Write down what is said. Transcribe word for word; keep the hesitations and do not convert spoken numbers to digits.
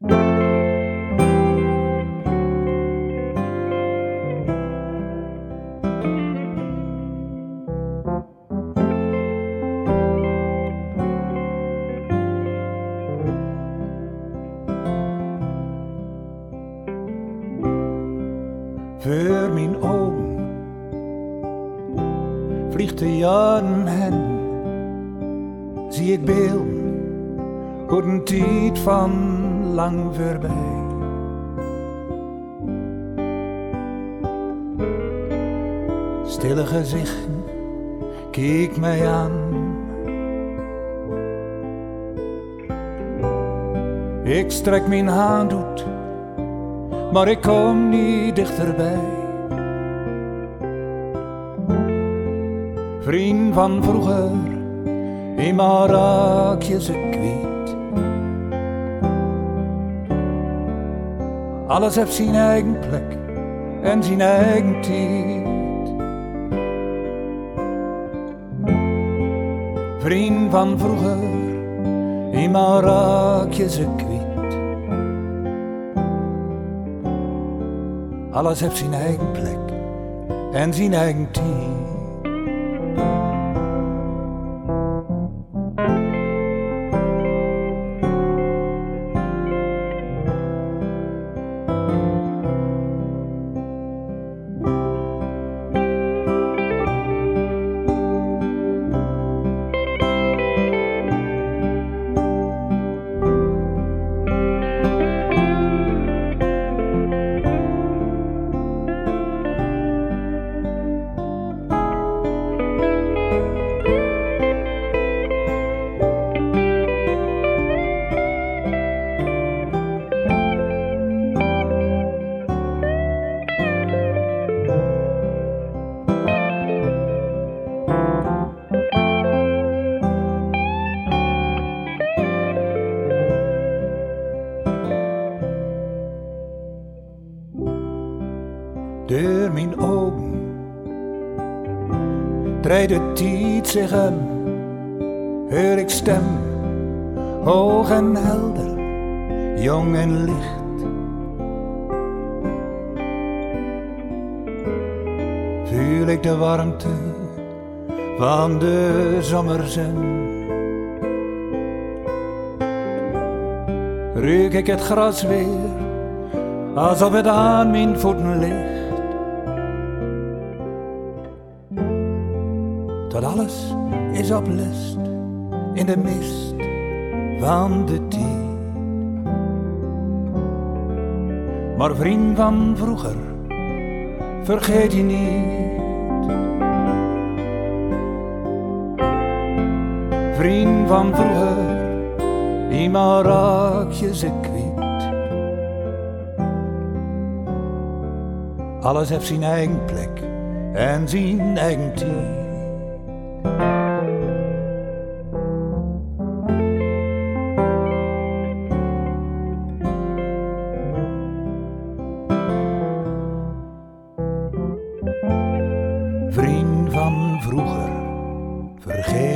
Voor mijn ogen vliegt de jaren hen, zie ik beelden, hoe een tijd van lang voorbij. Stille gezichten, kijk mij aan. Ik strek mijn hand uit, maar ik kom niet dichterbij. Vriend van vroeger, eenmaal raak je ze kwijt. Alles heeft zijn eigen plek en zijn eigen tijd. Vriend van vroeger, eenmaal raak je ze kwijt. Alles heeft zijn eigen plek en zijn eigen tijd. Door mijn ogen draait de tijd zich om, hoor ik stem, hoog en helder, jong en licht. Voel ik de warmte van de zomerzon. Ruik ik het gras weer, alsof het aan mijn voeten ligt. Dat alles is oplust in de mist van de tijd. Maar vriend van vroeger, vergeet je niet. Vriend van vroeger, eenmaal raak je ze kwijt. Alles heeft zijn eigen plek en zijn eigen tijd. Vriend van vroeger, vergeet